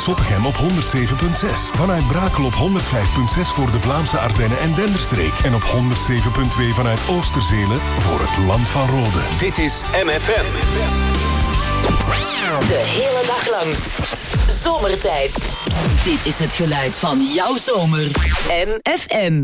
Zottegem op 107.6. Vanuit Brakel op 105.6 voor de Vlaamse Ardennen en Denderstreek. En op 107.2 vanuit Oosterzele voor het Land van Rode. Dit is MFM. De hele dag lang. Zomertijd. Dit is het geluid van jouw zomer. MFM.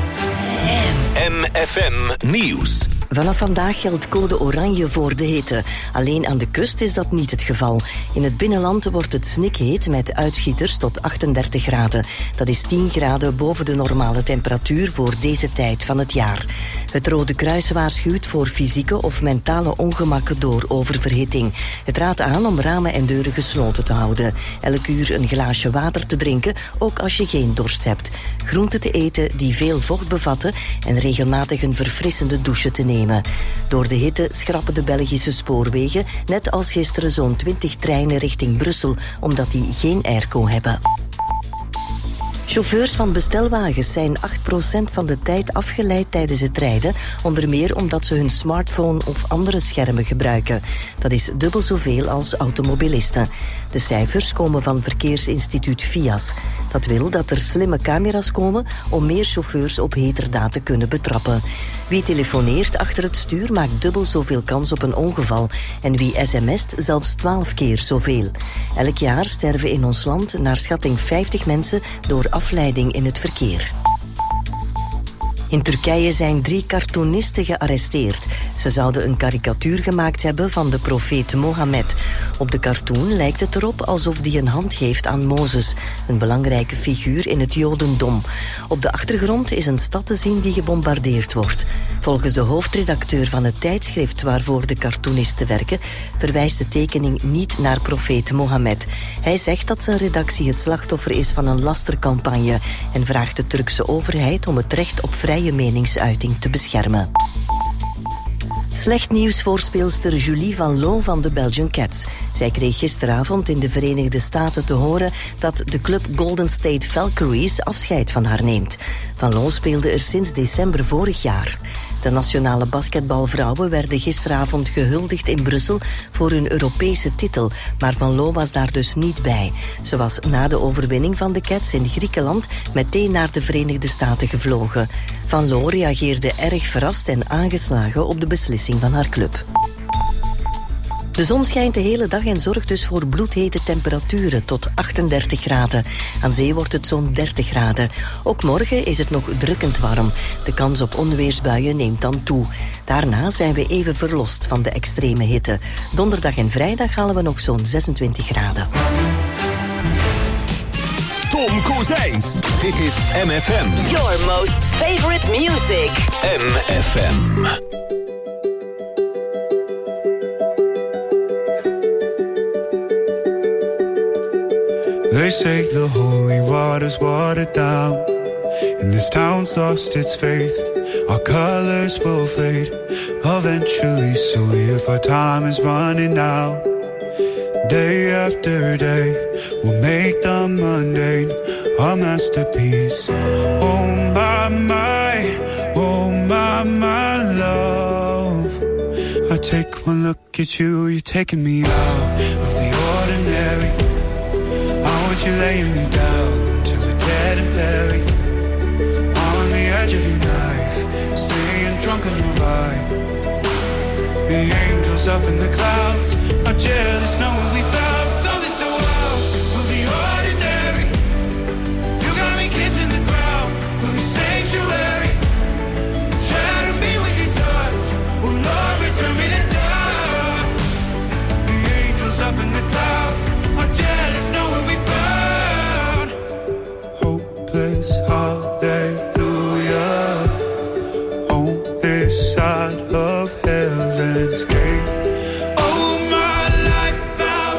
MFM Nieuws. Vanaf vandaag geldt code oranje voor de hitte. Alleen aan de kust is dat niet het geval. In het binnenland wordt het snikheet met uitschieters tot 38 graden. Dat is 10 graden boven de normale temperatuur voor deze tijd van het jaar. Het Rode Kruis waarschuwt voor fysieke of mentale ongemakken door oververhitting. Het raadt aan om ramen en deuren gesloten te houden. Elk uur een glaasje water te drinken, ook als je geen dorst hebt. Groenten te eten die veel vocht bevatten en regelmatig een verfrissende douche te nemen. Door de hitte schrappen de Belgische spoorwegen, net als gisteren zo'n 20 treinen richting Brussel, omdat die geen airco hebben. Chauffeurs van bestelwagens zijn 8% van de tijd afgeleid tijdens het rijden, onder meer omdat ze hun smartphone of andere schermen gebruiken. Dat is dubbel zoveel als automobilisten. De cijfers komen van verkeersinstituut VIAS. Dat wil dat er slimme camera's komen om meer chauffeurs op heterdaad te kunnen betrappen. Wie telefoneert achter het stuur maakt dubbel zoveel kans op een ongeval en wie sms't zelfs 12 keer zoveel. Elk jaar sterven in ons land naar schatting 50 mensen door afleiding in het verkeer. In Turkije zijn 3 cartoonisten gearresteerd. Ze zouden een karikatuur gemaakt hebben van de profeet Mohammed. Op de cartoon lijkt het erop alsof die een hand geeft aan Mozes, een belangrijke figuur in het Jodendom. Op de achtergrond is een stad te zien die gebombardeerd wordt. Volgens de hoofdredacteur van het tijdschrift waarvoor de cartoonisten werken, verwijst de tekening niet naar profeet Mohammed. Hij zegt dat zijn redactie het slachtoffer is van een lastercampagne en vraagt de Turkse overheid om het recht op vrije meningsuiting te beschermen. Slecht nieuws voor speelster Julie Van Loo van de Belgian Cats. Zij kreeg gisteravond in de Verenigde Staten te horen dat de club Golden State Valkyries afscheid van haar neemt. Van Loo speelde er sinds december vorig jaar. De nationale basketbalvrouwen werden gisteravond gehuldigd in Brussel voor hun Europese titel, maar Van Loo was daar dus niet bij. Ze was na de overwinning van de Cats in Griekenland meteen naar de Verenigde Staten gevlogen. Van Loo reageerde erg verrast en aangeslagen op de beslissing van haar club. De zon schijnt de hele dag en zorgt dus voor bloedhete temperaturen tot 38 graden. Aan zee wordt het zo'n 30 graden. Ook morgen is het nog drukkend warm. De kans op onweersbuien neemt dan toe. Daarna zijn we even verlost van de extreme hitte. Donderdag en vrijdag halen we nog zo'n 26 graden. Tom Kozijns. Dit is MFM. Your most favorite music. MFM. They say the holy water's watered down, and this town's lost its faith. Our colors will fade eventually, so if our time is running out, day after day, we'll make the mundane a masterpiece. Oh my love, I take one look at you, you're taking me out of the ordinary. You're laying me down till we're dead and buried on the edge of your knife, staying drunk on the ride. The angels up in the clouds are jealous knowing we found something so wild. We'll be ordinary. You got me kissing the ground. We'll be sanctuary. Shadow me with your touch. Oh Lord, return me to dust. The angels up in the clouds are jealous knowing we found. Hallelujah, on this side of heaven's gate. Oh, my life found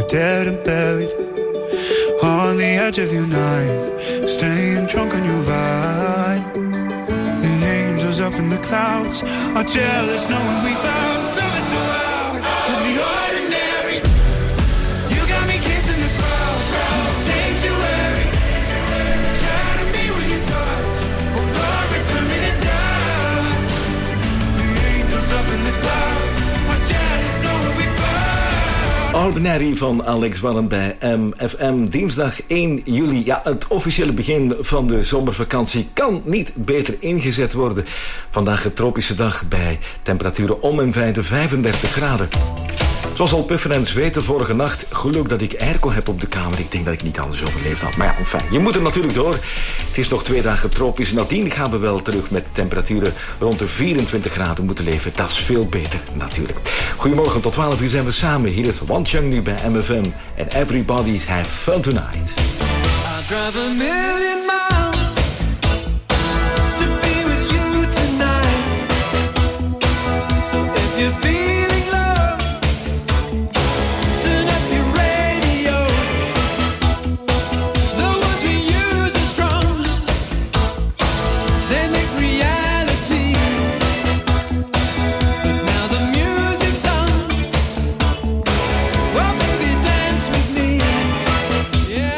dead and buried on the edge of your knife, staying drunk on your vine. The angels up in the clouds are jealous knowing we found feathers around of the ordinary. You got me kissing the crowd, sanctuary. Shadow me with your touch, oh Lord, return me to dust. The angels up in the clouds are jealous knowing we found. Ordinary van Alex Warren bij MFM. Dinsdag 1 juli. Ja, het officiële begin van de zomervakantie kan niet beter ingezet worden. Vandaag een tropische dag bij temperaturen om en bij de 35 graden. Het was al puffen en zweten vorige nacht. Geluk dat ik airco heb op de kamer. Ik denk dat ik niet anders overleefd had. Maar ja, enfin, je moet er natuurlijk door. Het is nog 2 dagen tropisch. Nadien gaan we wel terug met temperaturen rond de 24 graden moeten leven. Dat is veel beter, natuurlijk. Goedemorgen, tot 12 uur zijn we samen. Hier is One Chung nu bij MFM. And everybody's have fun tonight. I drive a million miles to be with you tonight. So if you're feeling love, turn up your radio. The ones we use are strong, they make reality. But now the music's on, well baby dance with me. Yeah.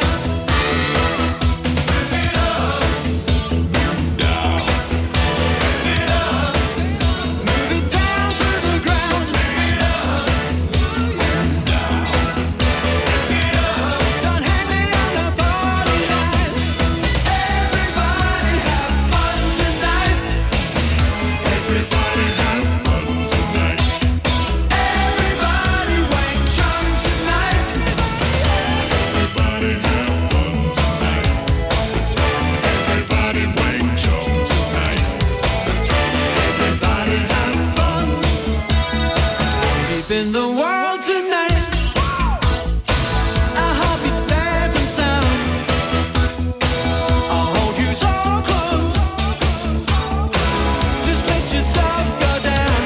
In the world tonight, our heartbeat safe and sound. I'll hold you so close, just let yourself go down.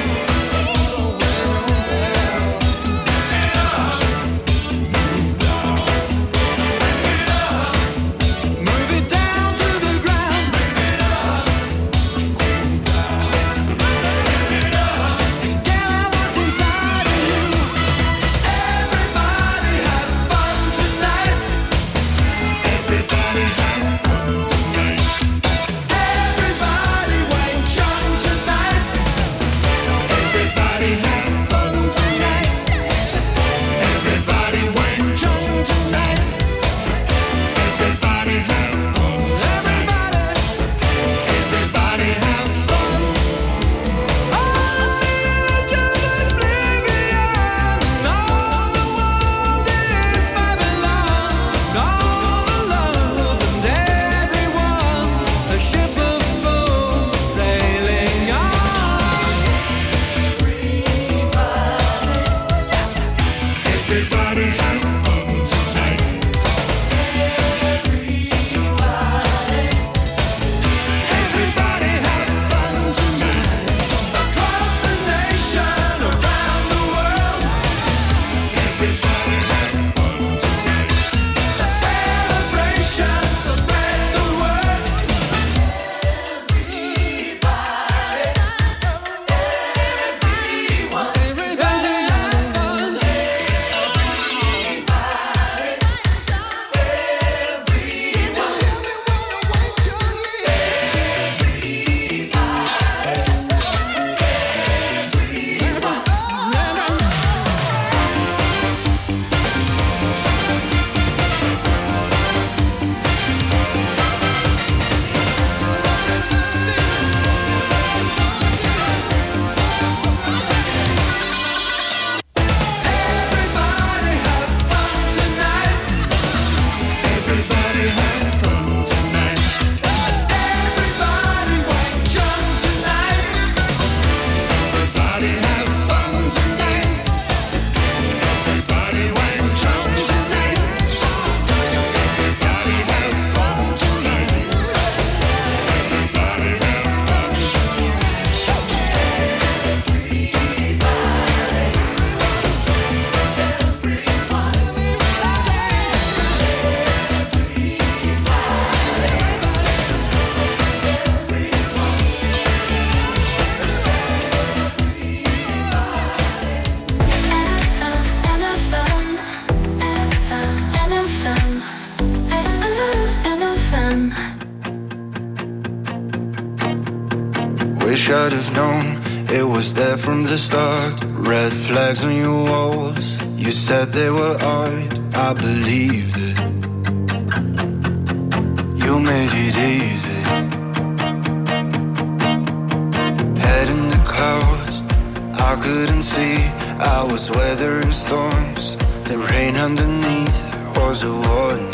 Move it down to the ground. And get out what's inside of you. Everybody have fun tonight. Everybody have fun tonight. Everybody Wang Chung tonight. Everybody have fun tonight. Everybody Wang Chung tonight. Everybody have fun tonight. Everybody have fun. On the edge of oblivion, all the world is Babylon. All the love and everyone Wish I'd have known it was there from the start. Red flags on your walls, you said they were art. I believed it. You made it easy. Head in the clouds, I couldn't see. I was weathering storms. The rain underneath was a warning.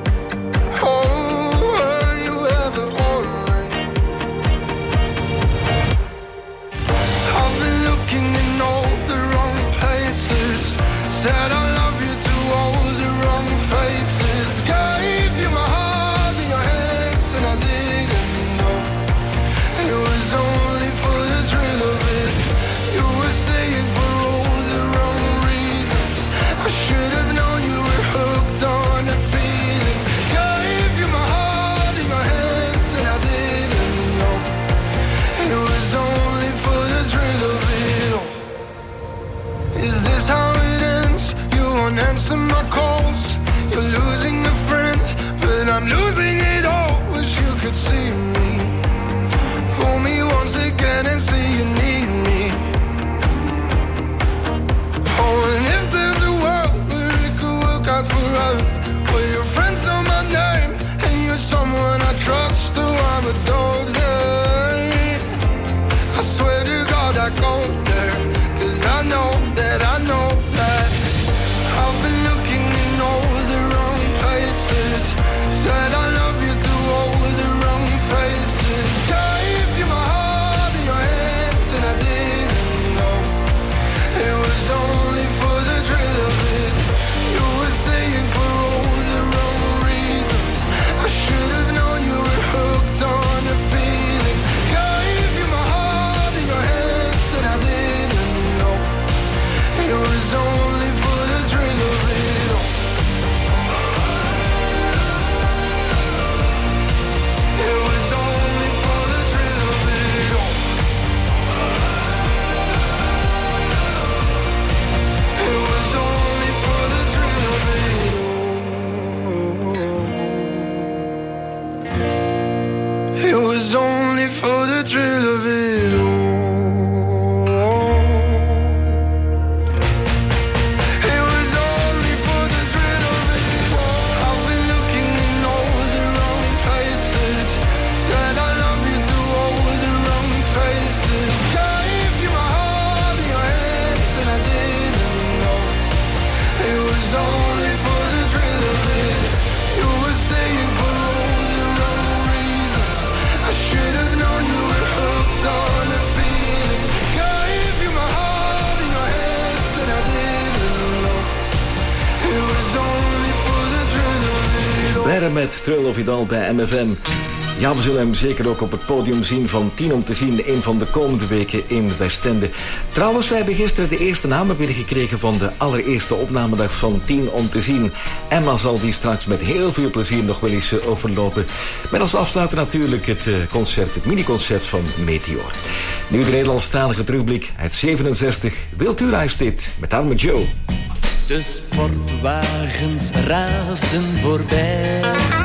Said I love you to all the wrong faces. Gave you my heart in your hands and I didn't know. It was only for the thrill of it. You were staying for all the wrong reasons. I should have known you were hooked on a feeling. Gave you my heart in your hands and I didn't know. It was only for the thrill of it all. Is this how it ends? You won't answer my calls. You're losing a friend, but I'm losing it all. Wish you could see me. Fool me once again and see you need me. Oh, and if there's a world where it could work out for us, where your friends know my name and you're someone I trust, oh, I'm a dog there. I swear to God I go there, 'cause I know that I've been looking in all the wrong places. Said I love you to all the wrong faces. Gave you my heart in your hands and I didn't know. It was only for the thrill of it. You were staying for all the wrong reasons. I should have known you were hooked on a feeling. Gave you my heart in your hands and I didn't know. It was only for the thrill of it all. It was only for the thrill of it all. It was only for the thrill of it all. It was only for the thrill of it all. Berre met Thrill of It All bij MFM. Ja, we zullen hem zeker ook op het podium zien van 10 om te zien, een van de komende weken in Westende. Trouwens, wij hebben gisteren de eerste namen binnengekregen van de allereerste opnamedag van 10 om te zien. Emma zal die straks met heel veel plezier nog wel eens overlopen. Met als afsluiter natuurlijk het concert, het miniconcert van Meteor. Nu de Nederlandstalige terugblik uit 67. Wiltura is dit, met Arme Joe. De sportwagens raasden voorbij.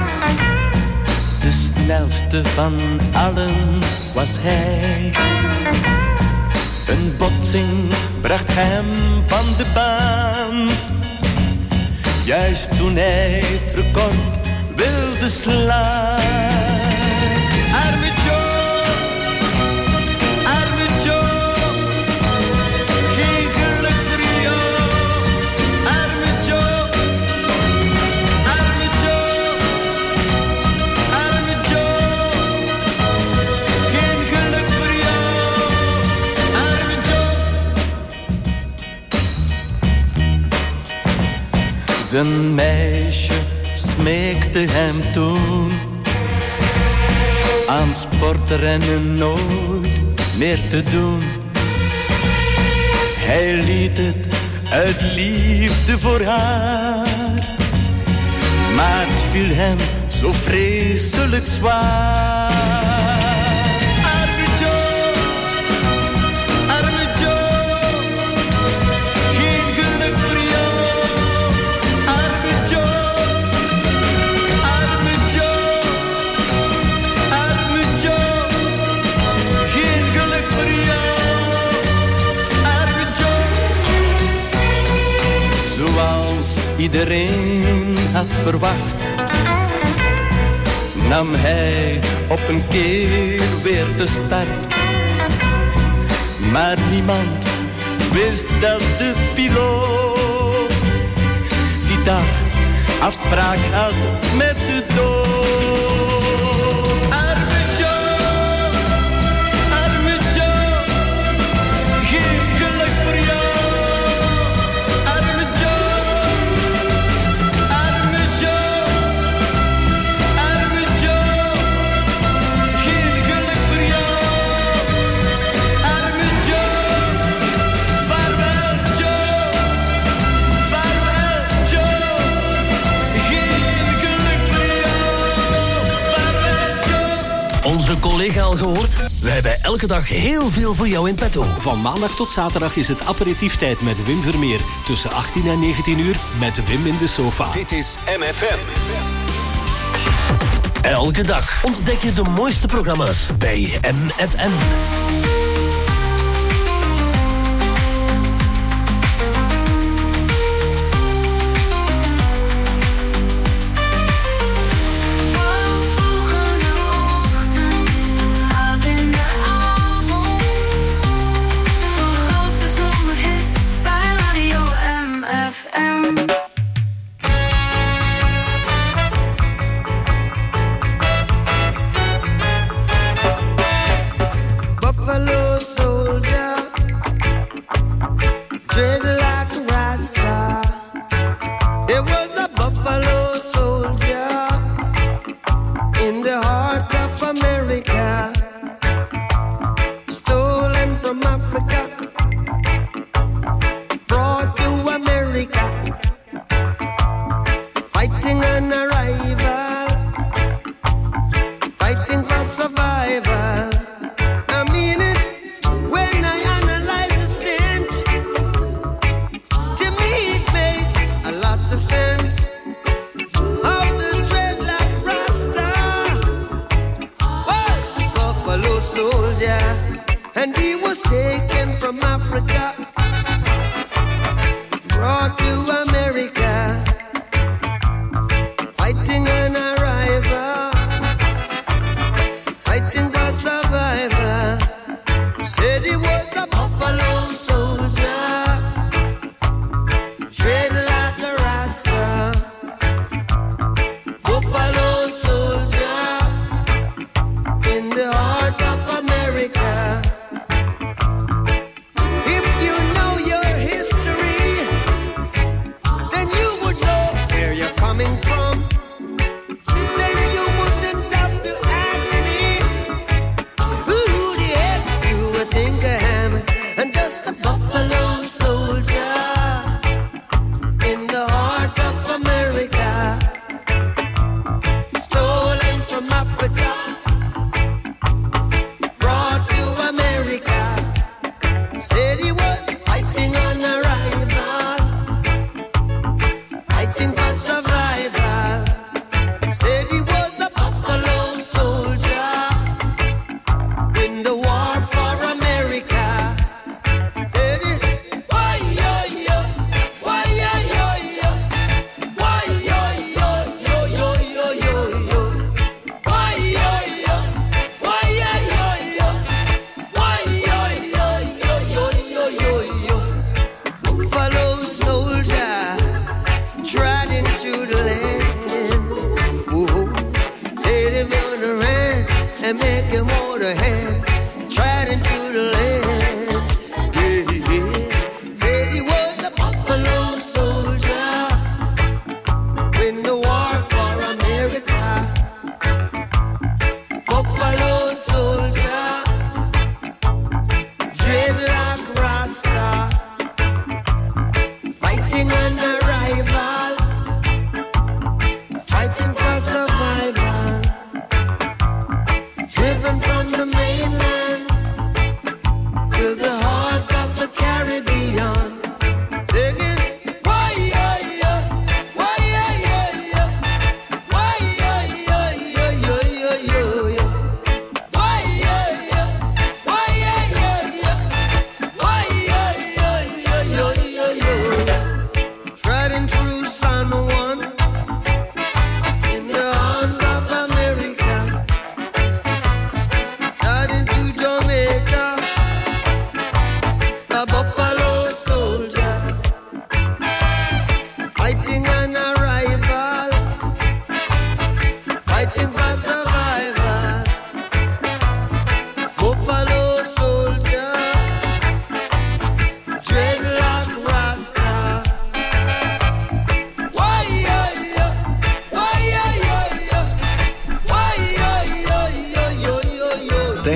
De snelste van allen was hij. Een botsing bracht hem van de baan. Juist toen hij het record wilde slaan. Arme Joe, arme Joe. Geen geluk voor jou. Arme Joe, arme Joe. Arme Joe. Geen geluk voor jou. Arme Joe. Zijn meisje smeekte hem toen aan sportrennen nooit meer te doen. Hij liet het uit liefde voor haar, maar het viel hem zo vreselijk zwaar. Arme Joe, arme Joe, geen geluk voor jou. Arme Joe, arme Joe, arme Joe, geen geluk. iedereen had verwacht, nam hij op een keer weer de start. Maar niemand wist dat de piloot die dag afspraak had met de dood. Arme Joe, geen geluk voor jou. Arme Joe, geen geluk voor jou. Arme Joe, vaarwel Joe, geen geluk voor jou. Vaarwel Joe. Onze collega al gehoord? Wij hebben elke dag heel veel voor jou in petto. Van maandag tot zaterdag is het aperitieftijd met Wim Vermeer. Tussen 18 en 19 uur met Wim in de sofa. Dit is MFM. Elke dag ontdek je de mooiste programma's bij MFM. Buffalo soldier, dread like a Rasta. There was a buffalo soldier in the heart of America, stolen from Africa, brought to America, fighting an arrival, fighting for survival. I mean it when I analyze the stench. To me it makes a lot of sense. Of the dreadlock Rasta was the buffalo soldier, and he was taken from Africa, brought to America, fighting an arrival, fighting for survival. Said he was a buffalo soldier, tread like a Rasta. Buffalo soldier in the heart of America. If you know your history, then you would know where you're coming from. Then you wouldn't have to ask me who the heck you would think I am. And just a buffalo soldier in the heart of America, stolen from Africa, brought to America. Said he was fighting on arrival, fighting for survival. Said he was a buffalo soldier in the war for America. Said he, why yo yo, why yo yo yo, why yo yo yo yo yo yo yo, why yo yo, why yo yo yo, why yo yo yo yo yo yo. Buffalo soldier trod into the land. Whoa. Said if you wanna run and make him hold a hand, trod into the land. Yeah, yeah. Said he was a buffalo soldier in the war for America. Buffalo soldier, dreadlock Rasta, fighting an arrival, fighting for survival, driven from the main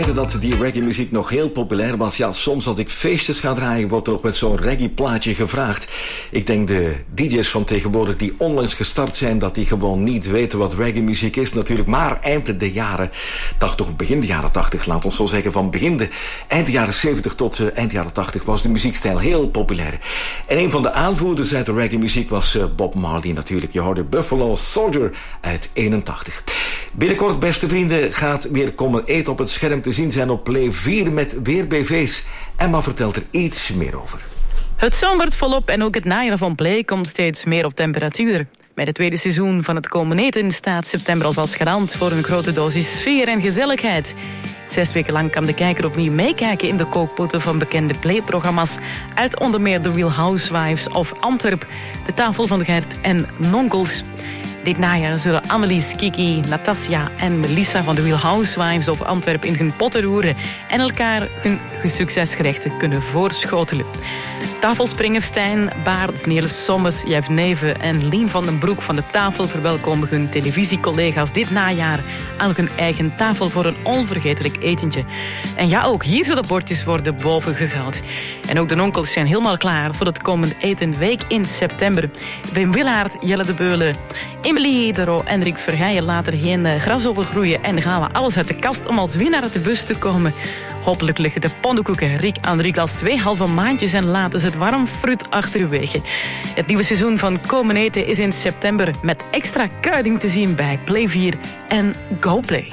tijden dat die reggae-muziek nog heel populair was. Ja, soms als ik feestjes ga draaien, wordt er nog met zo'n reggae-plaatje gevraagd. Ik denk de DJ's van tegenwoordig die onlangs gestart zijn, dat die gewoon niet weten wat reggae-muziek is natuurlijk. Maar eind de jaren 80, of begin de jaren 80, laat ons zo zeggen, van eind de jaren 70 tot eind jaren 80 was de muziekstijl heel populair. En een van de aanvoerders uit de reggae-muziek was Bob Marley natuurlijk. Je hoorde Buffalo Soldier uit 81. Binnenkort, beste vrienden, gaat weer Komen Eten op het scherm te zien zijn op Play 4 met weer BV's. Emma vertelt er iets meer over. Het zomert volop en ook het najaar van Play komt steeds meer op temperatuur. Bij het tweede seizoen van het Komen Eten staat september alvast garant voor een grote dosis sfeer en gezelligheid. 6 weken lang kan de kijker opnieuw meekijken in de kookpotten van bekende Play-programma's uit onder meer The Real Housewives of Antwerp, De Tafel van Gert en Nonkels. Dit najaar zullen Annelies, Kiki, Natasja en Melissa van The Real Housewives of Antwerp in hun potten roeren en elkaar hun succesgerechten kunnen voorschotelen. Tafelspringer Stijn, Baard, Niels Sommers, Jeff Neven en Lien van den Broek van de Tafel verwelkomen hun televisiecollega's dit najaar aan hun eigen tafel voor een onvergetelijk etentje. En ja, ook hier zullen bordjes worden bovengehaald. En ook de Nonkels zijn helemaal klaar voor het komend etenweek in september. Wim Willaert, Jelle de Beulen, Emily Dero en Rick Vergeijen laten er geen gras over groeien en gaan we alles uit de kast om als winnaar uit de bus te komen. Hopelijk liggen de pannenkoeken Rick aan drie glas 2 halve maandjes en laten ze het warm fruit achterwege. Het nieuwe seizoen van Komen Eten is in september met extra kruiding te zien bij Play 4 en GoPlay.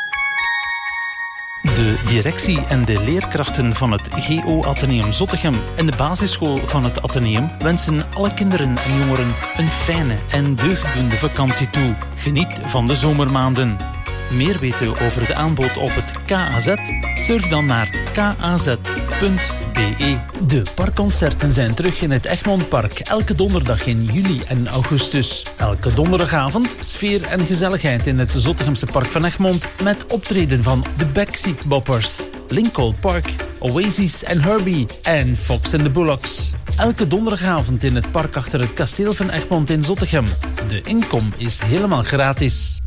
De directie en de leerkrachten van het GO Atheneum Zottegem en de basisschool van het Atheneum wensen alle kinderen en jongeren een fijne en deugdende vakantie toe. Geniet van de zomermaanden. Meer weten over het aanbod op het KAZ? Surf dan naar kaz.be. De parkconcerten zijn terug in het Egmondpark elke donderdag in juli en augustus. Elke donderdagavond sfeer en gezelligheid in het Zottegemse Park van Egmond met optreden van de Backseat Boppers, Lincoln Park, Oasis en Herbie en Fox and the Bullocks. Elke donderdagavond in het park achter het kasteel van Egmond in Zottegem. De inkom is helemaal gratis.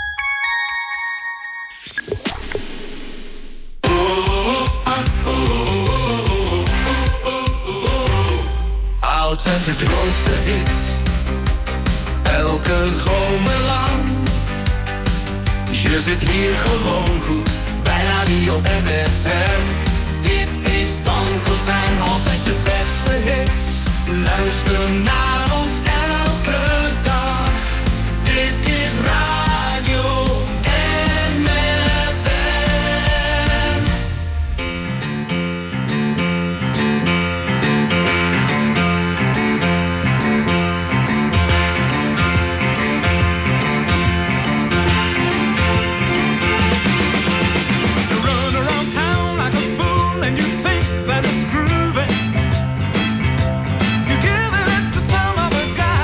Oud en de grootste hits, elke zomer lang. Je zit hier gewoon goed, bij Radio MFM. Dit is Tankelzijn, altijd de beste hits. Luister naar ons elke dag. Dit is Radio MFM. That it's groovy. You're giving it to some other guy.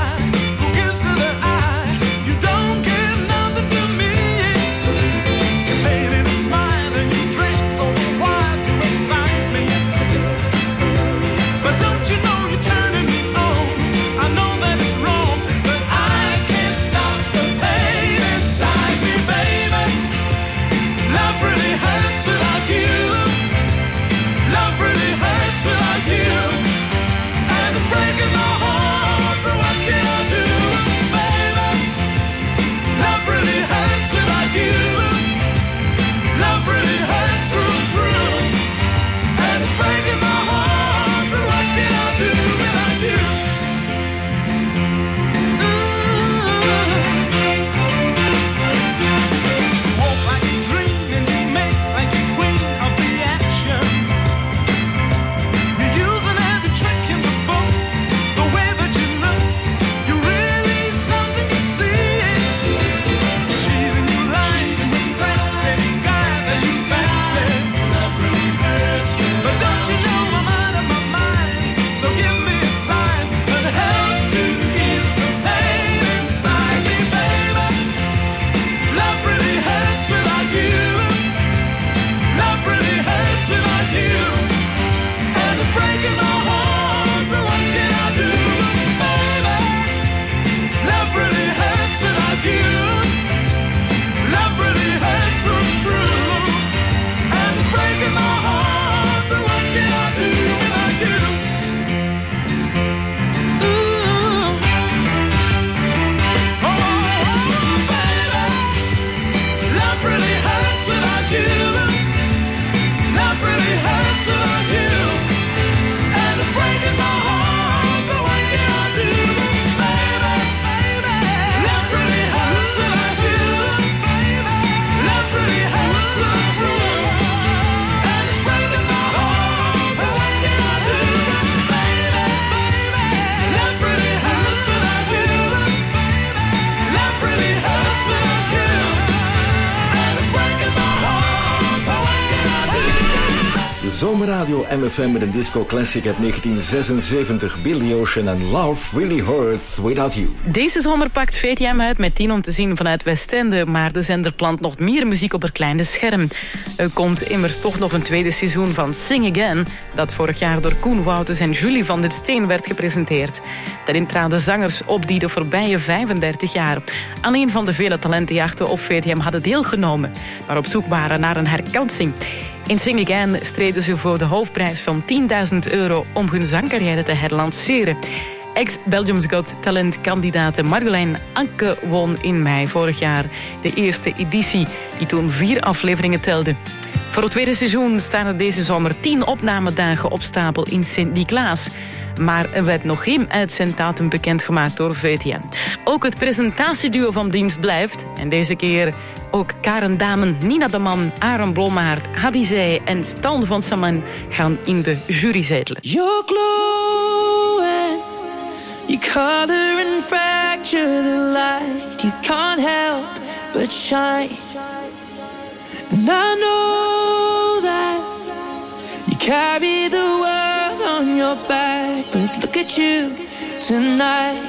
Zomerradio MFM met een disco classic uit 1976. Billy Ocean en Love Really Hurts Without You. Deze zomer pakt VTM uit met 10 om te zien vanuit Westende, maar de zender plant nog meer muziek op haar kleine scherm. Er komt immers toch nog een tweede seizoen van Sing Again, dat vorig jaar door Koen Wouters en Julie van dit Steen werd gepresenteerd. Daarin traden zangers op die de voorbije 35 jaar aan een van de vele talentenjachten op VTM hadden deelgenomen, maar op zoek waren naar een herkansing. In Sing Again streden ze voor de hoofdprijs van €10.000 om hun zangcarrière te herlanceren. Ex-Belgium's Got Talent-kandidaat Marjolein Anke won in mei vorig jaar de eerste editie, die toen 4 afleveringen telde. Voor het tweede seizoen staan er deze zomer 10 opnamedagen op stapel in Sint-Niklaas. Maar er werd nog geen uitzenddatum bekendgemaakt door VTM. Ook het presentatieduo van dienst blijft. En deze keer ook Karen Damen, Nina de Man, Aaron Blommaert, Hadi Zee en Stan van Saman gaan in de jury zetelen. You're glowing, you color and fracture the light. You can't help but shine. And I know that you carry the world on your back, but look at you tonight.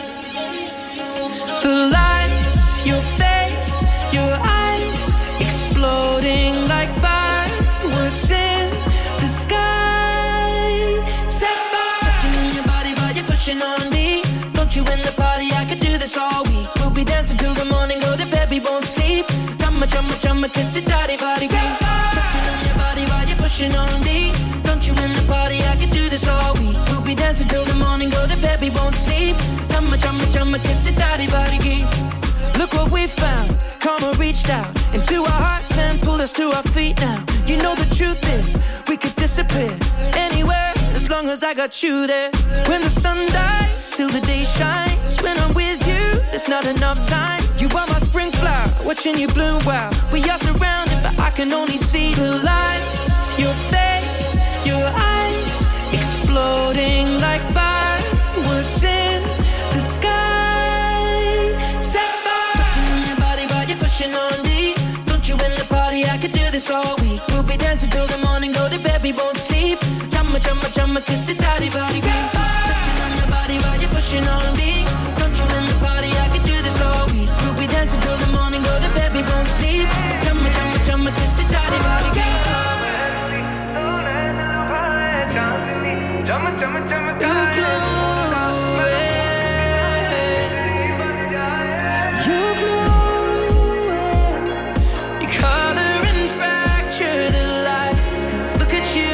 The lights, your face, your eyes, exploding like fireworks in the sky. Set fire, touching on your body while you're pushing on me. Don't you in the party, I could do this all week. We'll be dancing till the morning, go to bed, we won't sleep. Chumma, chumma, chumma, kiss it, daddy, body, touching on your body while you're pushing on me. Don't you in the party, I could do this all week. We'll be dancing till the morning, go to bed, we won't sleep. Chumma, chumma, chumma, kiss it, daddy, body, look what we found. Karma reached out into our hearts and pulled us to our feet now. You know the truth is, we could disappear anywhere as long as I got you there. When the sun dies, till the day shines. When I'm with you, there's not enough time. You are my spring flower, watching you bloom wild. We are surrounded, but I can only see the lights. Your face, your eyes, exploding like fireworks in the sky. Set fire, touching on your body while you're pushing on me. Don't you in the party, I could do this all week. We'll be dancing till the morning, go to bed, we won't sleep. Chumma, chumma, chumma, kiss it, daddy, body, touching on your body while you're pushing on me. Don't you in the party, I could do this all week. We'll be dancing till the morning, go to bed, we won't sleep. Chumma, chumma, chumma, kiss it, daddy, body, chumma, chumma, chumma, you're glowing, you're glowing. You color and fracture the light. Look at you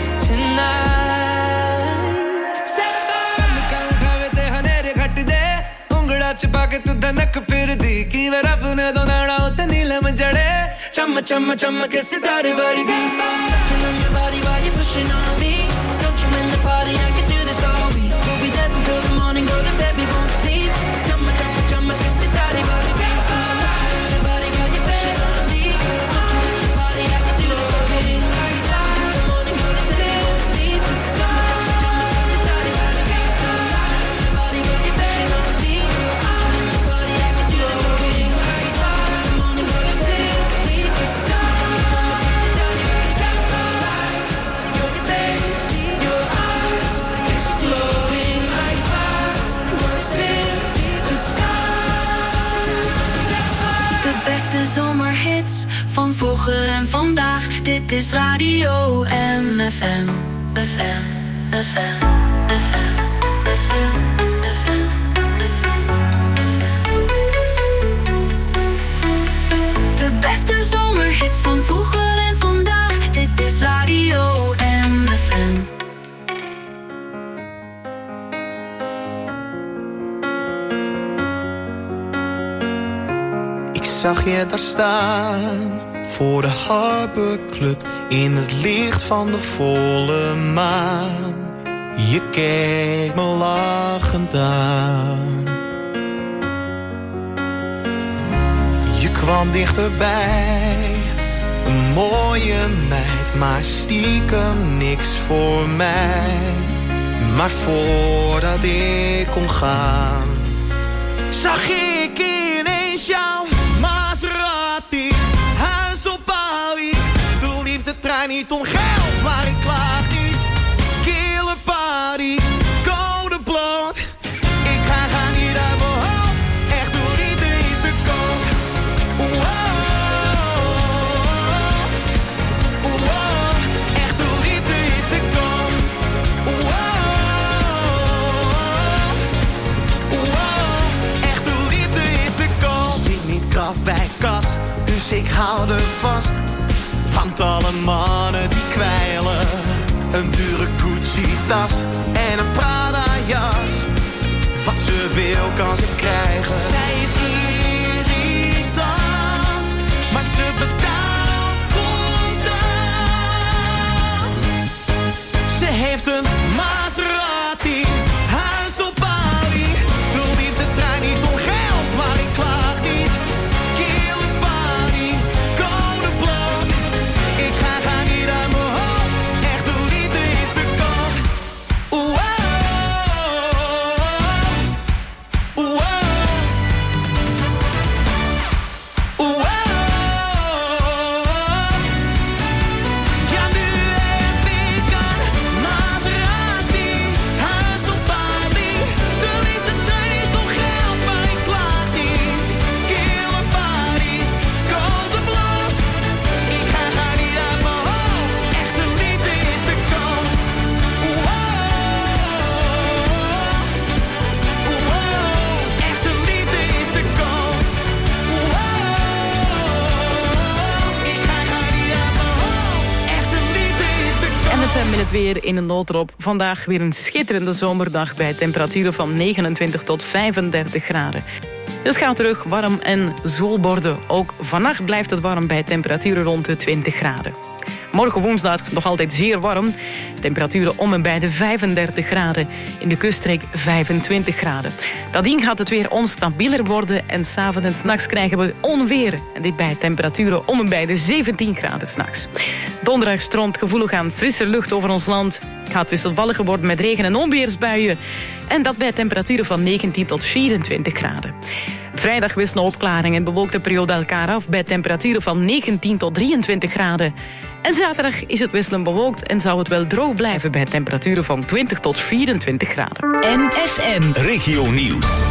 tonight. Set fire. उठावे ते हनेरे घट दे उंगड़ा चिपा के तू धनक फिर दी की वे रब ने दो नाड़ा उते नीलम जड़े चम चम चम के सितारे वर्गी. Touching on your body while you're pushing on me. Don't you in the party, I can do this all week. We'll be dancing till the morning, go to bed, we won't sleep. Chumma, chumma, chumma, kiss it, daddy, body. Touching on your body while you're pushing on me. Don't you in the party, I can do this all week. We'll be dancing till the morning, go to bed, we won't sleep. Chumma, chumma, chumma, kiss it, daddy, body. Touching on your body while you're pushing on me. Don't you in the party, I can do this all week. We'll be dancing till the morning, go to bed, we won't sleep. Chumma, chumma, chumma, kiss it, daddy, body. Your face, your eyes, exploding like fireworks in the sky. De beste zomerhits van vroeger en vandaag. Dit is Radio MFM. FM, FM, FM, FM. De beste zomerhits van vroeger en vandaag. Dit is Radio MFM. Ik zag je daar staan voor de Harbor Club in het licht van de volle maan. Je keek me lachend aan. Je kwam dichterbij, een mooie meid, maar stiekem niks voor mij. Maar voordat ik kon gaan, zag ik ineens jouw Maserati, huis op Bali. De liefde trein niet om geld, maar ik klaag niet. Kille party, code bloot. Ik ga niet uit mijn hoofd. Echte liefde is de koop. Echte liefde is de koop. Echte liefde is de koop. Zit niet krap bij kas, dus ik hou er vast. Want alle mannen die kwijlen. Een dure Gucci-tas en een Prada-jas. Wat ze wil kan ze krijgen. Zij is irritant, maar ze betaalt contant. Ze heeft een Maserati, huis op Bali. De liefde draait niet om geld, maar ik klaag niet. Kille party, code bloot. Ik ga niet uit mijn hoofd. Echte liefde is de koop. Ja, nu heb ik een Maserati, huis op Bali. De liefde draait niet om geld, maar ik klaag niet. Kille party, code bloot. Ik ga niet uit mijn hoofd. Echte liefde is de koop. Echte liefde is de koop. Ik ga niet uit mijn hoofd. Echte liefde is de koop. En FM in het weer in een noodrop. Vandaag weer een schitterende zomerdag bij temperaturen van 29 tot 35 graden. Het gaat terug warm en zolborden. Ook vannacht blijft het warm bij temperaturen rond de 20 graden. Morgen woensdag nog altijd zeer warm. Temperaturen om en bij de 35 graden. In de kuststreek 25 graden. Nadien gaat het weer onstabieler worden. En 's avonds en 's nachts krijgen we onweer. En dit bij temperaturen om en bij de 17 graden 's nachts. Donderdag stroomt gevoelig aan frisse lucht over ons land. Het gaat wisselvalliger worden met regen- en onweersbuien. En dat bij temperaturen van 19 tot 24 graden. Vrijdag wisselen opklaringen en bewolkte periode elkaar af bij temperaturen van 19 tot 23 graden. En zaterdag is het wisselend bewolkt en zou het wel droog blijven bij temperaturen van 20 tot 24 graden. MFM Regio Nieuws.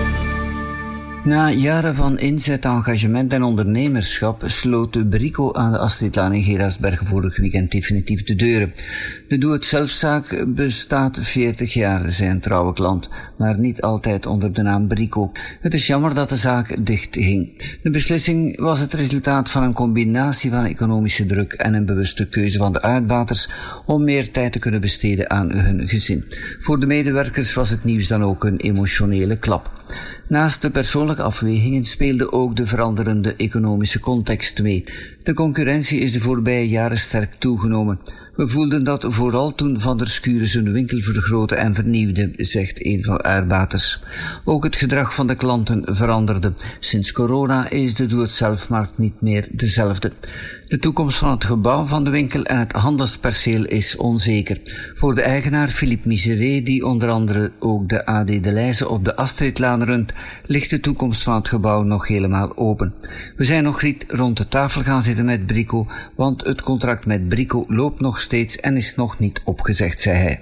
Na jaren van inzet, engagement en ondernemerschap sloot de Brico aan de Astridlaan in Geraardsbergen vorig weekend definitief de deuren. De doe-het-zelfzaak bestaat 40 jaar, zei een trouwe klant, maar niet altijd onder de naam Brico. Het is jammer dat de zaak dicht ging. De beslissing was het resultaat van een combinatie van economische druk en een bewuste keuze van de uitbaters om meer tijd te kunnen besteden aan hun gezin. Voor de medewerkers was het nieuws dan ook een emotionele klap. Naast de persoonlijke afwegingen speelde ook de veranderende economische context mee. De concurrentie is de voorbije jaren sterk toegenomen. We voelden dat vooral toen Van der Schuren zijn winkel vergrootte en vernieuwde, zegt een van de uitbaters. Ook het gedrag van de klanten veranderde. Sinds corona is de doe-het-zelfmarkt niet meer dezelfde. De toekomst van het gebouw van de winkel en het handelsperceel is onzeker. Voor de eigenaar Philippe Miseré, die onder andere ook de AD de Leize op de Astridlaan runt, ligt de toekomst van het gebouw nog helemaal open. We zijn nog niet rond de tafel gaan zitten met Brico, want het contract met Brico loopt nog steeds en is nog niet opgezegd, zei hij.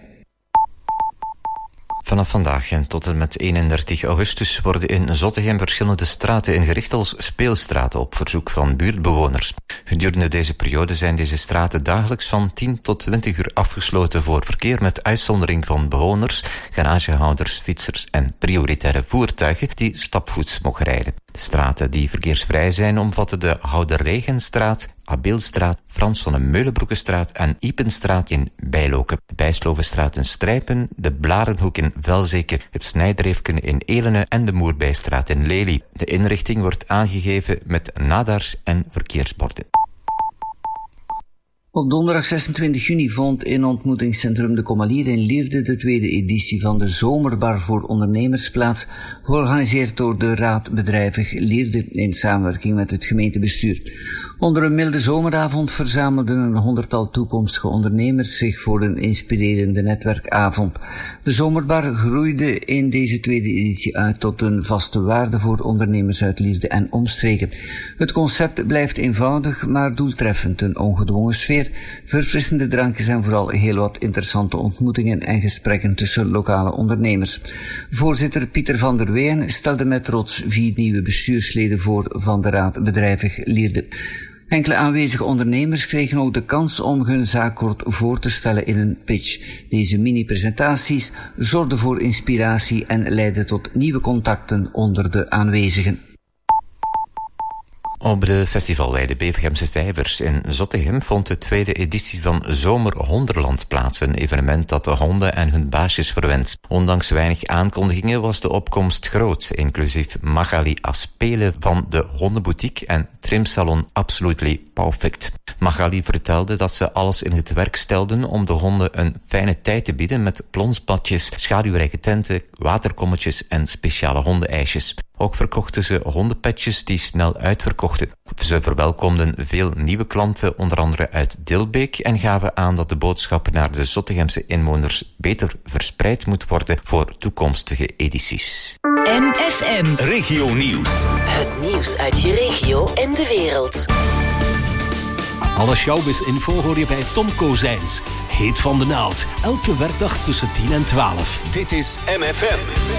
Vanaf vandaag en tot en met 31 augustus worden in Zottegem verschillende straten ingericht als speelstraten op verzoek van buurtbewoners. Gedurende deze periode zijn deze straten dagelijks van 10 tot 20 uur afgesloten voor verkeer met uitzondering van bewoners, garagehouders, fietsers en prioritaire voertuigen die stapvoets mogen rijden. De straten die verkeersvrij zijn omvatten de Houderregenstraat, Abeelstraat, Frans van den Meulenbroekenstraat en Ipenstraat in Bijloken, de Bijslovenstraat in Strijpen, de Blarenhoek in Velzeke, het Snijdreefken in Elene en de Moerbijstraat in Lely. De inrichting wordt aangegeven met nadars en verkeersborden. Op donderdag 26 juni vond in ontmoetingscentrum De Komalier in Lierde de tweede editie van de Zomerbar voor Ondernemers plaats, georganiseerd door de Raad Bedrijvig Lierde in samenwerking met het gemeentebestuur. Onder een milde zomeravond verzamelden een 100-tal toekomstige ondernemers zich voor een inspirerende netwerkavond. De zomerbar groeide in deze tweede editie uit tot een vaste waarde voor ondernemers uit Lierde en omstreken. Het concept blijft eenvoudig, maar doeltreffend. Een ongedwongen sfeer, verfrissende drankjes en vooral heel wat interessante ontmoetingen en gesprekken tussen lokale ondernemers. Voorzitter Pieter van der Weyen stelde met trots 4 nieuwe bestuursleden voor van de Raad Bedrijvig Lierde. Enkele aanwezige ondernemers kregen ook de kans om hun zaak kort voor te stellen in een pitch. Deze mini-presentaties zorgden voor inspiratie en leidden tot nieuwe contacten onder de aanwezigen. Op de festivalwei de Bevergemse Vijvers in Zottegem vond de tweede editie van Zomer Honderland plaats. Een evenement dat de honden en hun baasjes verwendt. Ondanks weinig aankondigingen was de opkomst groot, inclusief Magali Aspele van de hondenboutique en trimsalon Absolutely Perfect. Magali vertelde dat ze alles in het werk stelden om de honden een fijne tijd te bieden met plonsbadjes, schaduwrijke tenten, waterkommetjes en speciale hondenijsjes. Ook verkochten ze hondenpetjes die snel uitverkochten. Ze verwelkomden veel nieuwe klanten, onder andere uit Dilbeek, en gaven aan dat de boodschap naar de Zottegemse inwoners beter verspreid moet worden voor toekomstige edities. MFM Regio Nieuws. Het nieuws uit je regio en de wereld. Alle showbiz-info hoor je bij Tom Kozijns. Heet van de naald. Elke werkdag tussen 10 en 12. Dit is MFM.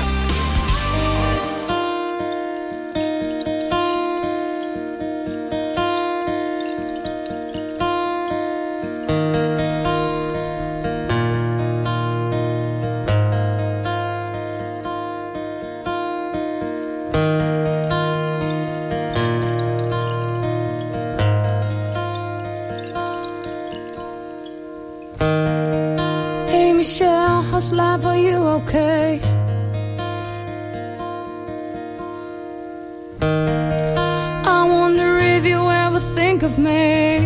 How's life, are you okay? I wonder if you ever think of me.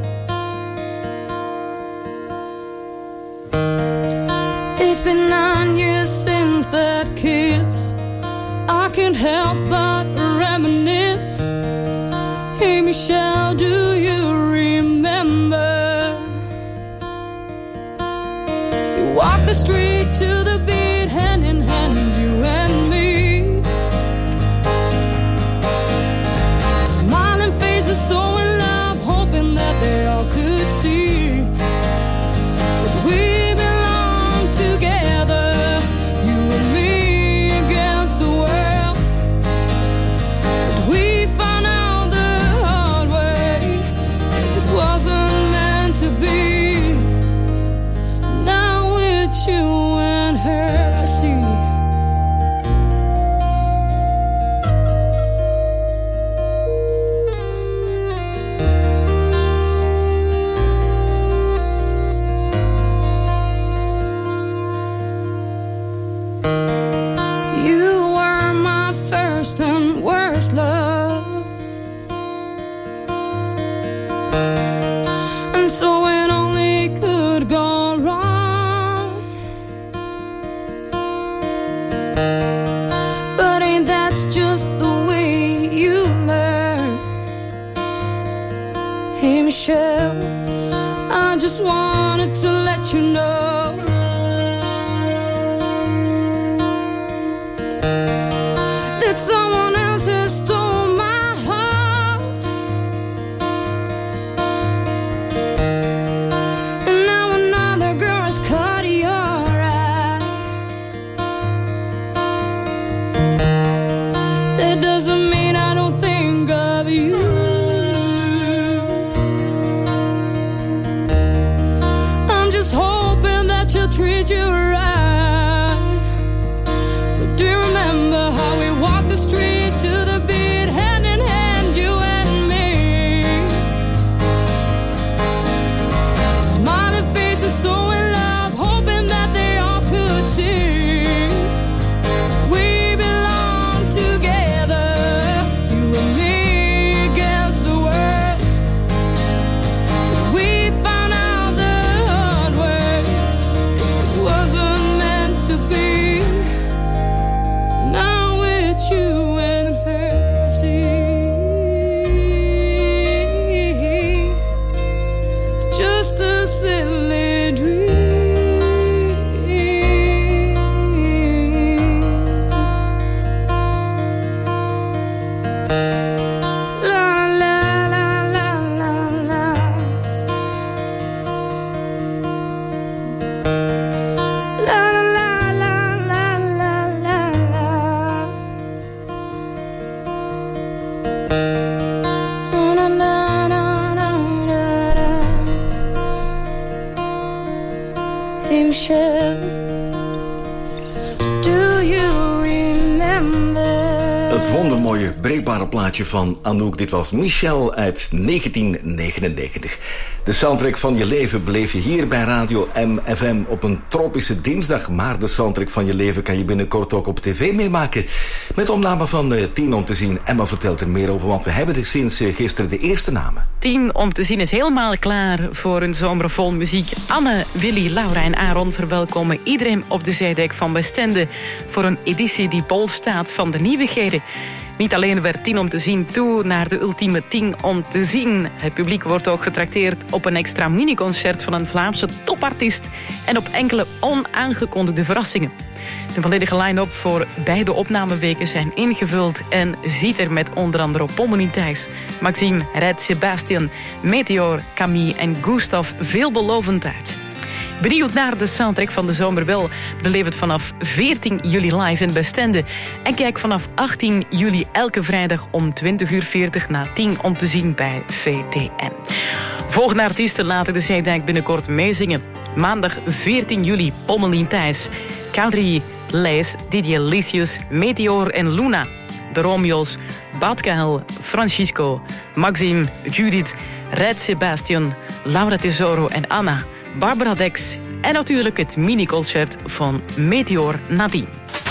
It's been 9 years since that kiss. I can't help but reminisce. Hey Michelle, do you remember? You walked the street to the beat, hand in hand, you and me. Smiling faces, so in love, hoping that they all could see that we belong together, you and me against the world. But we found out the hard way, 'cause it wasn't meant to be. Now with you and her, I see. You were my first and worst love, and so it only could go wrong. But ain't that just the way you learn? Hey Michelle, I just wanted to let you know that someone else has stole my heart, and now another girl has caught your eye. That doesn't mean I don't think of you. I'm just hoping that you'll dream shell. Do you remember? Het wondermooie, breekbare plaatje van Anouk. Dit was Michel uit 1999. De soundtrack van je leven beleef je hier bij Radio MFM op een tropische dinsdag. Maar de soundtrack van je leven kan je binnenkort ook op tv meemaken. Met opname van 10 om te zien. Emma vertelt er meer over, want we hebben er sinds gisteren de eerste namen. 10 om te zien is helemaal klaar voor een zomer vol muziek. Anne, Willy, Laura en Aaron verwelkomen iedereen op de zijdek van Westende voor een editie die bol staat van de nieuwigheden. Niet alleen werd 10 om te zien toe naar de ultieme 10 om te zien. Het publiek wordt ook getrakteerd op een extra miniconcert van een Vlaamse topartiest en op enkele onaangekondigde verrassingen. De volledige line-up voor beide opnameweken zijn ingevuld en ziet er met onder andere Pommelien Thijs, Maxime, Red Sebastian, Meteor, Camille en Gustav veelbelovend uit. Benieuwd naar de soundtrack van de zomer wel? Beleef het vanaf 14 juli live in Westende. En kijk vanaf 18 juli elke vrijdag om 20:40 na 10 om te zien bij VTM. Volgende artiesten laten de Zeedijk binnenkort meezingen. Maandag 14 juli Pommelien Thijs, Calri, Lees, Didier Licius, Meteor en Luna. De Romeo's, Badkael, Francisco, Maxime, Judith, Red Sebastian, Laura Tesoro en Anna, Barbara Dex en natuurlijk het mini-concert van Meteor Nadine.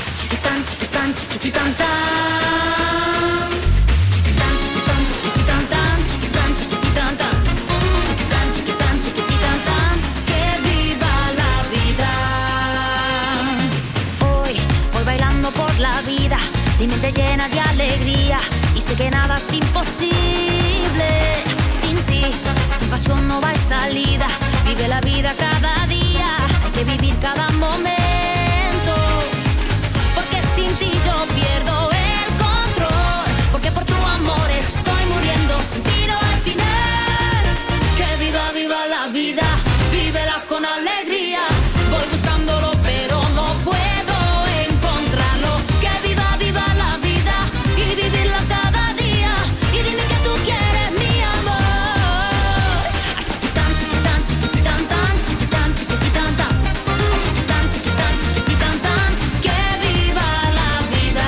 Mi mente llena de alegría y sé que nada es imposible. Sin ti, sin pasión no hay salida. Vive la vida cada día, hay que vivir cada momento. Porque sin ti yo pierdo el control. Porque por tu amor estoy muriendo. Sin ti no hay final. Que viva, viva la vida, vívela con alegría. Voy buscándolo pero no puedo encontrarlo. Que viva, viva la vida y vivirla cada día. Y dime que tú quieres mi amor. Ay, chiquitán, chiquitán, chiquitán, tan, chiquitán, chiquitán, tan. Ay, chiquitán, chiquitán, chiquitán, tan. Que viva la vida.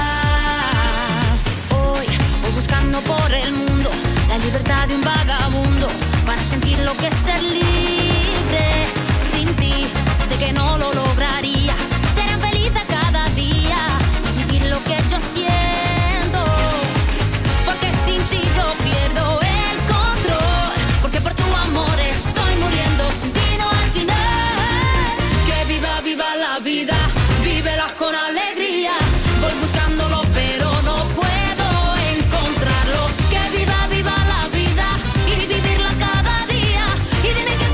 Hoy voy buscando por el mundo la libertad de un vagabundo para sentir lo que es ser libre. Sin ti sé que no lo lograría. Serán felices cada día y vivir lo que yo siento. Porque sin ti yo pierdo el control. Porque por tu amor estoy muriendo. Sin ti no hay final. Que viva, viva la vida, vívela con alegría. Voy buscándolo pero no puedo encontrarlo. Que viva, viva la vida y vivirla cada día. Y dime que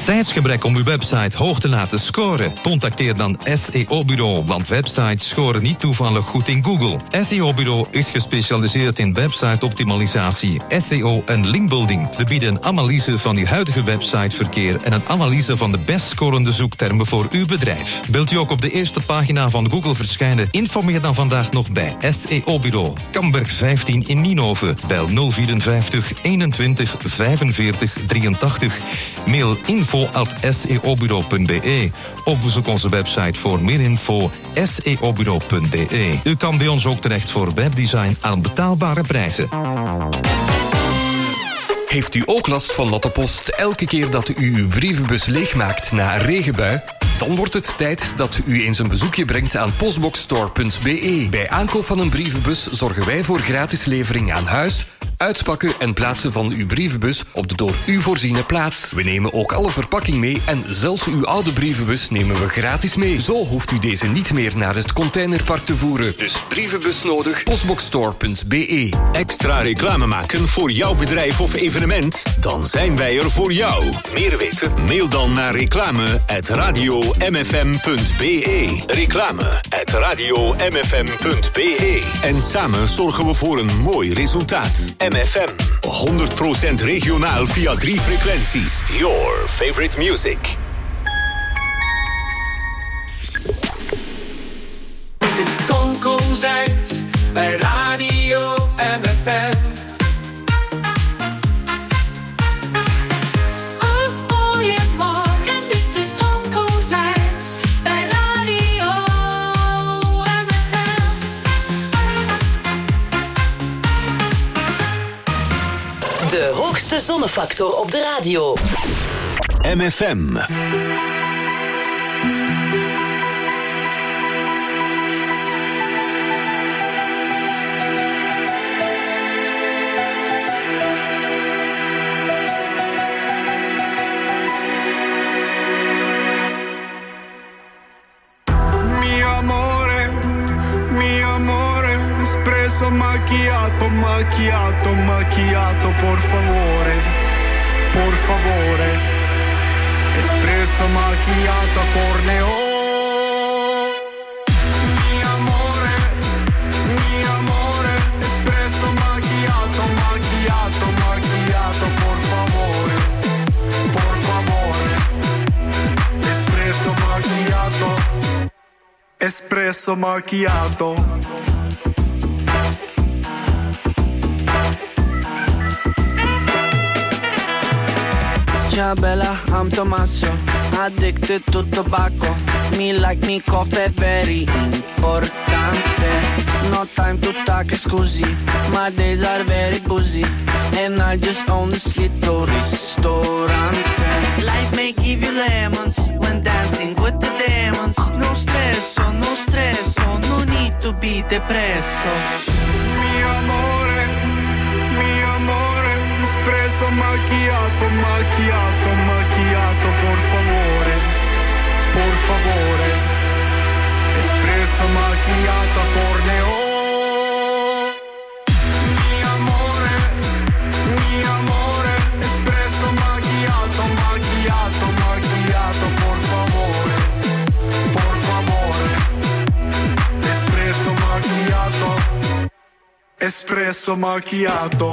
tijdsgebrek om uw website hoog te laten scoren? Contacteer dan SEO-bureau, want websites scoren niet toevallig goed in Google. SEO-bureau is gespecialiseerd in website-optimalisatie, SEO en linkbuilding. We bieden een analyse van uw huidige websiteverkeer en een analyse van de best scorende zoektermen voor uw bedrijf. Wilt u ook op de eerste pagina van Google verschijnen? Informeer dan vandaag nog bij SEO-bureau. Kamberg 15 in Nienhoven. Bel 054 21 45 83. Mail info@seobureau.be of bezoek onze website voor meer info seobureau.be. U kan bij ons ook terecht voor webdesign aan betaalbare prijzen. Heeft u ook last van natte post elke keer dat u uw brievenbus leegmaakt na een regenbui? Dan wordt het tijd dat u eens een bezoekje brengt aan postboxstore.be. Bij aankoop van een brievenbus zorgen wij voor gratis levering aan huis, uitpakken en plaatsen van uw brievenbus op de door u voorziene plaats. We nemen ook alle verpakking mee en zelfs uw oude brievenbus nemen we gratis mee. Zo hoeft u deze niet meer naar het containerpark te voeren. Dus brievenbus nodig, postboxstore.be. Extra reclame maken voor jouw bedrijf of evenement? Dan zijn wij er voor jou. Meer weten? Mail dan naar reclame@radiomfm.be. Reclame@radiomfm.be. En samen zorgen we voor een mooi resultaat. MFM. 100% regionaal via 3 frequenties. Your favorite music. Dit is Tom Kozijns bij Radio MFM. Goedemorgen, dit is Tom Kozijns bij Radio MFM. De hoogste zonnefactor op de radio. MFM. Espresso macchiato, macchiato, macchiato, por favore, por favore. Espresso macchiato, corneo. Mi amore, espresso macchiato, macchiato, macchiato, por favore, por favore. Espresso macchiato, espresso macchiato. Ciao Bella, I'm Tommaso, addicted to tobacco. Me like me coffee, very importante. No time to talk, scusi, my days are very busy. And I just own this little ristorante. Life may give you lemons when dancing with the demons. No stresso, no stresso, no need to be depresso. Mi amore, espresso macchiato, macchiato, macchiato, por favore, por favore. Espresso macchiato, corneo. Mi amore, espresso macchiato, macchiato, macchiato, por favore, por favore. Espresso macchiato, espresso macchiato.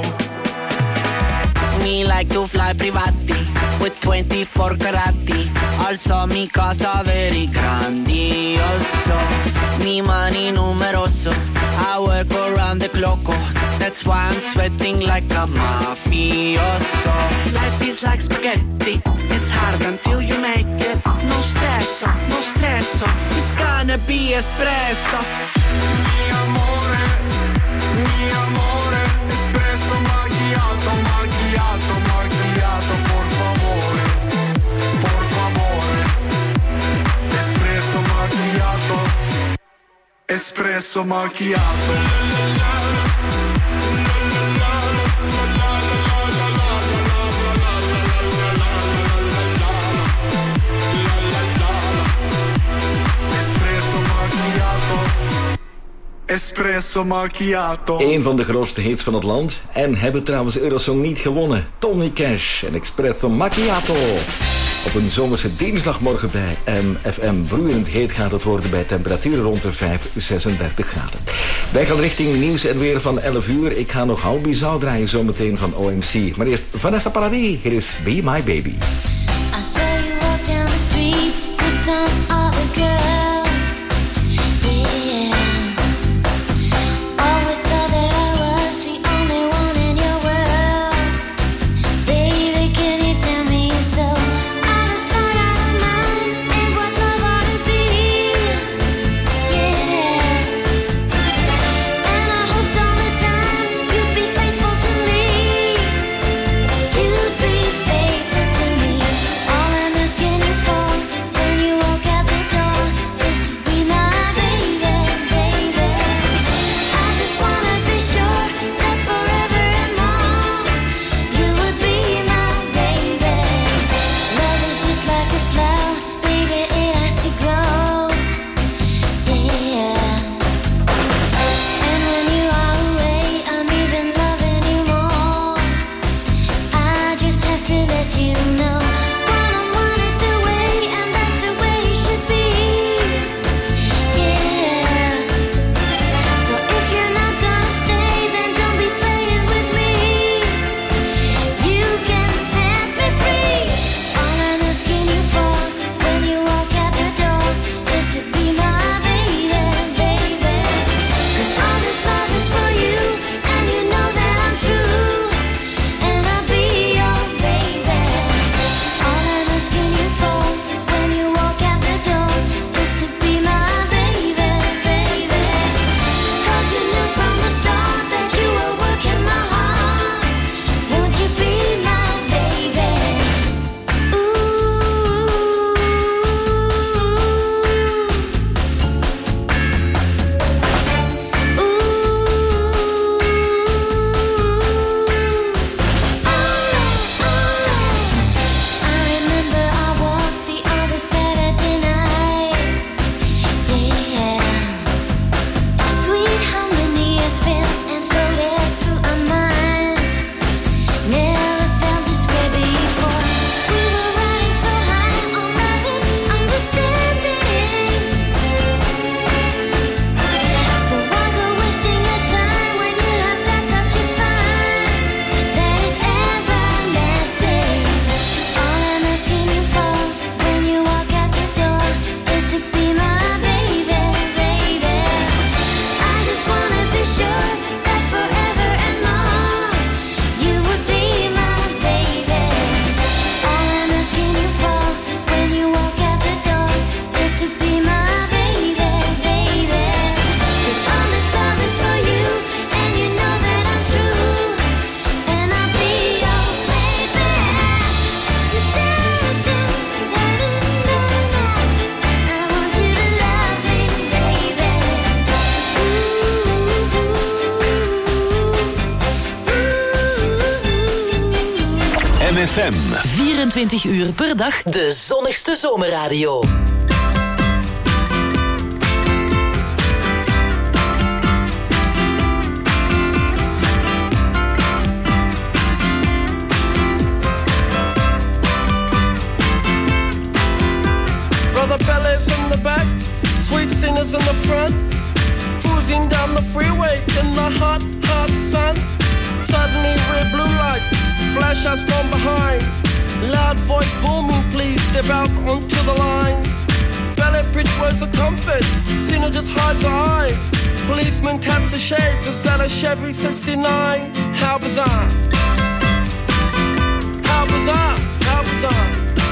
Me like to fly privati with 24 carati. Also mi casa very grandioso. Mi money numeroso. I work around the clock. That's why I'm sweating like a mafioso. Life is like spaghetti. It's hard until you make it. No stresso, no stresso. It's gonna be espresso. Mi amore, espresso macchiato, macchiato, macchiato, por favore, por favore. Espresso macchiato, espresso macchiato. Espresso macchiato, espresso macchiato. Een van de grootste hits van het land. En hebben trouwens Eurosong niet gewonnen. Tony Cash en Espresso Macchiato. Op een zomerse dinsdagmorgen bij MFM. Broeiend heet gaat het worden bij temperaturen rond de 36 graden. Wij gaan richting nieuws en weer van 11 uur. Ik ga nog How Bizarre draaien zometeen van OMC. Maar eerst Vanessa Paradis. Hier is Be My Baby. I saw you walk down the street with some other girl. Yeah. Always thought that I was the only one in your world. Baby, can you tell me so? Out of sight, out of mind, ain't what love ought to be. Yeah. And I hoped all the time you'd be faithful to me. You'd be faithful to me. All I'm asking you for when you walk out the door is to be my baby, baby. I just wanna be sure that forever and more you would be my baby. Love is just like a flower, baby, it has to grow. Yeah. And when you are away, I'm even loving you more. I just have to let you know one-on-one is the way, and that's the way it should be. Yeah. So if you're not gonna stay, then don't be playing with me. You can set me free. All I'm asking you for when you walk out the door is to be my baby, baby. 'Cause all this love is for you, and you know that I'm true, and I'll be your baby. All I'm asking you for when you walk out the door is to be my baby, baby. 'Cause you knew from the start that you were working my heart. Won't you be my baby? I remember I walked the other Saturday night. Yeah. Sweet how many years feel and floated through our minds. Never felt this way before. We were riding so high on nothing, understanding. So why go wasting your time when you have that that you find that is everlasting? All I'm asking you for when you walk out the door is to be my baby, baby. I just wanna be sure that forever and more you would be my baby. All I'm asking you for when you walk out the door is to be my baby, baby. 'Cause all this love is for you, and you know that I'm true, and I'll be your baby. I want you to love me, baby. MFM. 24 uur per dag de zonnigste zomerradio. Brother Bellas in the back, sweet singers in the front, cruising down the freeway in the hot, hot sun. Suddenly red blue lights flash us from behind. Loud voice booming, please step out onto the line. Ballet bridge words of comfort, Cena just hides her eyes. Policeman taps the shades, is that a Chevy 69? How bizarre. How bizarre, how bizarre.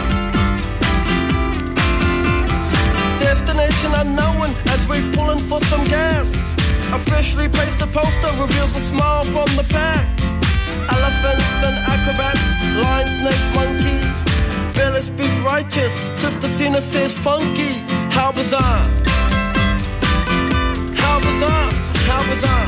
Destination unknown as we're pulling for some gas. Officially placed a poster, reveals a smile from the pack. Elephants and acrobats, lion, snakes, monkey. Billy speaks righteous, Sister Cena says funky. How bizarre. How bizarre, how bizarre.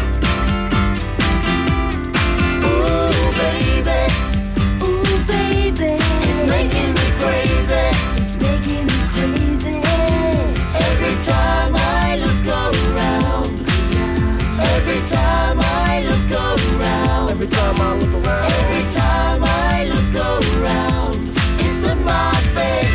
Ooh, baby. Ooh, baby. It's making me crazy. It's making me crazy. Every time I look around. Every time I look around. Every time I look around. Every time I look around. It's in my face.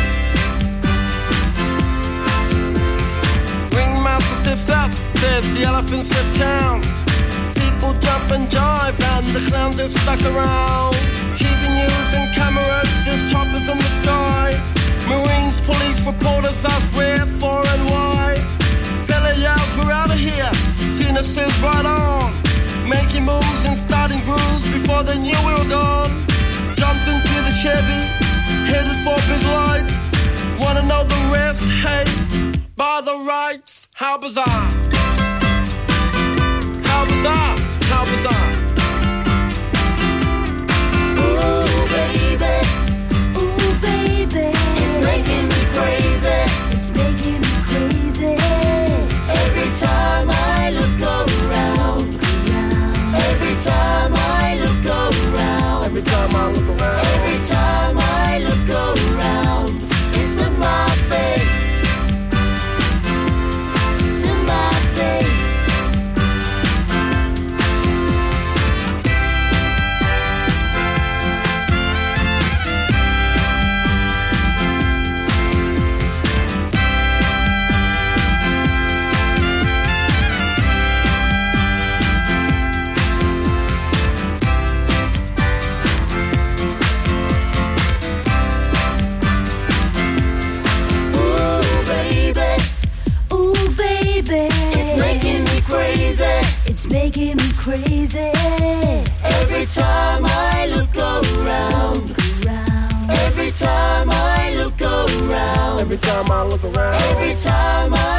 clowns are stuck around. TV news and cameras, there's choppers in the sky. Marines, police, reporters ask where, for and why. Belly yells, we're out of here. Cena says right on. Making moves and starting grooves before they knew we were gone. Jumped into the Chevy, headed for big lights. Wanna know the rest? Hey, by the rights, how bizarre. How bizarre, how bizarre. Ooh, baby, it's making me crazy. It's making me crazy. Every time I look around. Every time I look around. Every time I look around. Every time I look around. It's in my face. It's in my face. It's making me crazy. It's making me crazy. Every time I look around. Every time I look around. Every time I look around. Every time I